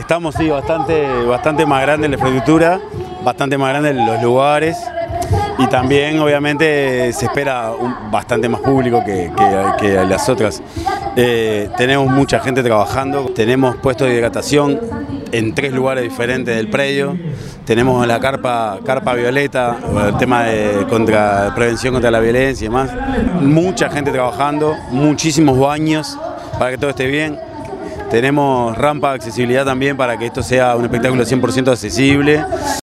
Estamos sí, bastante más grande la infraestructura, bastante más grande los lugares y también obviamente se espera bastante más público que las otras. Tenemos mucha gente trabajando, tenemos puestos de hidratación en 3 lugares diferentes del predio, tenemos la carpa violeta, el tema de prevención contra la violencia y demás. Mucha gente trabajando, muchísimos baños para que todo esté bien. Tenemos rampa de accesibilidad también para que esto sea un espectáculo 100% accesible.